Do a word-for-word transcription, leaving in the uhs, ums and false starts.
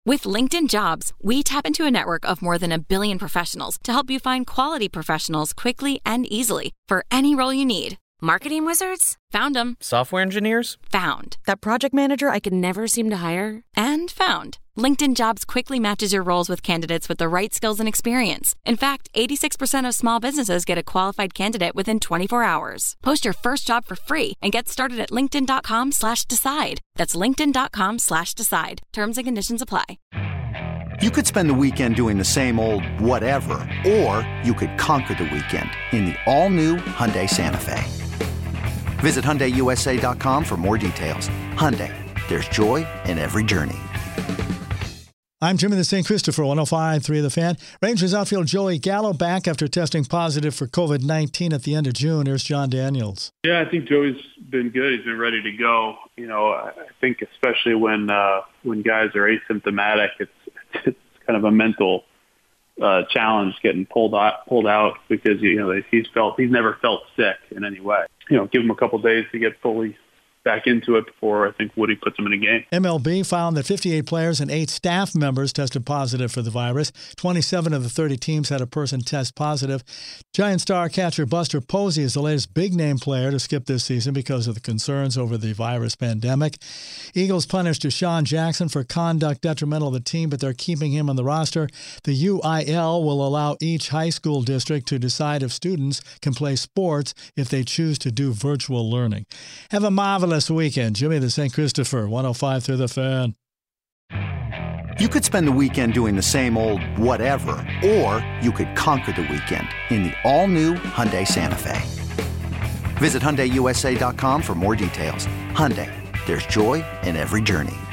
With LinkedIn Jobs, we tap into a network of more than a billion professionals to help you find quality professionals quickly and easily for any role you need. Marketing wizards? Found them. Software engineers? Found. That project manager I could never seem to hire? And found. LinkedIn Jobs quickly matches your roles with candidates with the right skills and experience. In fact, eighty-six percent of small businesses get a qualified candidate within twenty-four hours. Post your first job for free and get started at linkedin.com slash decide. That's linkedin.com slash decide. Terms and conditions apply. You could spend the weekend doing the same old whatever, or you could conquer the weekend in the all-new Hyundai Santa Fe. Visit Hyundai U S A dot com for more details. Hyundai, there's joy in every journey. I'm Jimmy the Saint Christopher, one oh five point three The Fan. Rangers outfield Joey Gallo back after testing positive for covid nineteen at the end of June. Here's John Daniels. Yeah, I think Joey's been good. He's been ready to go. You know, I think especially when uh, when guys are asymptomatic, it's it's kind of a mental uh, challenge getting pulled out, pulled out because you know he's felt he's never felt sick in any way. You know, give him a couple days to get fully back into it before I think Woody puts him in a game. M L B found that fifty-eight players and eight staff members tested positive for the virus. twenty-seven of the thirty teams had a person test positive. Giant star catcher Buster Posey is the latest big-name player to skip this season because of the concerns over the virus pandemic. Eagles punished Deshaun Jackson for conduct detrimental to the team, but they're keeping him on the roster. The U I L will allow each high school district to decide if students can play sports if they choose to do virtual learning. Have a marvelous weekend. Jimmy the Saint Christopher, one oh five through The Fan. You could spend the weekend doing the same old whatever, or you could conquer the weekend in the all-new Hyundai Santa Fe. Visit Hyundai U S A dot com for more details. Hyundai, there's joy in every journey.